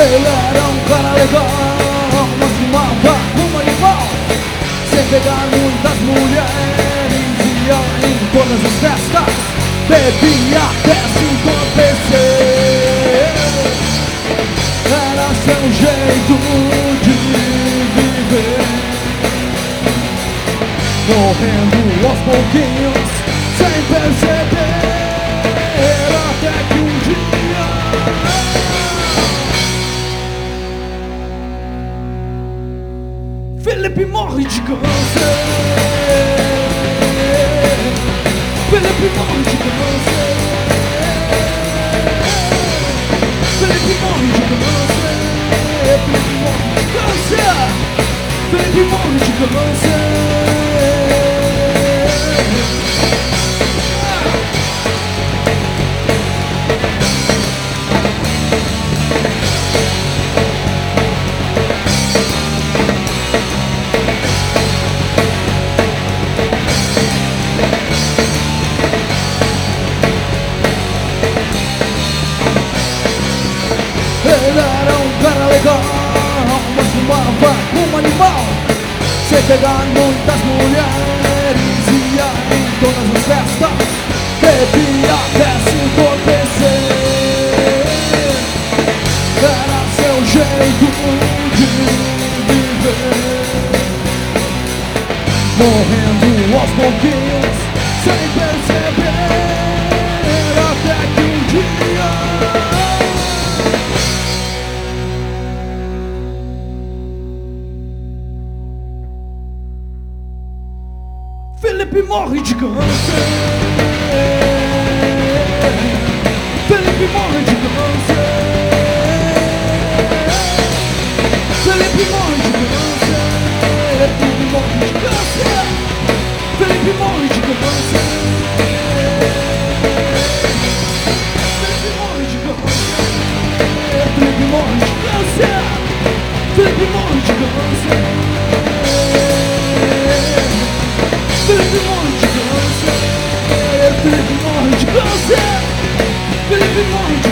Ele era um cara legal, mas fumava como animal, sem pegar muitas mulheres, ia em todas as festas, bebia até se entorpecer. Era seu jeito de viver, morrendo aos pouquinhos, sem perceber, até que um dia Felipe morre de câncer. Felipe morre de câncer. Felipe morre de câncer. Felipe morre de câncer. Felipe morre de câncer. Ele era um cara legal, mas fumava como animal, sem pegar muitas mulheres, ia em todas as festas, bebia até se entorpecer. Era seu jeito de viver, morrendo aos pouquinhos, sem perceber, até que um dia Felipe morre de câncer. Felipe morre de câncer. Felipe morre de câncer. Felipe morre de câncer. Felipe morre de câncer. Felipe morre de câncer. Felipe morre de câncer. Felipe morre de câncer. Felipe morre de câncer. Felipe morre de câncer. Felipe morre de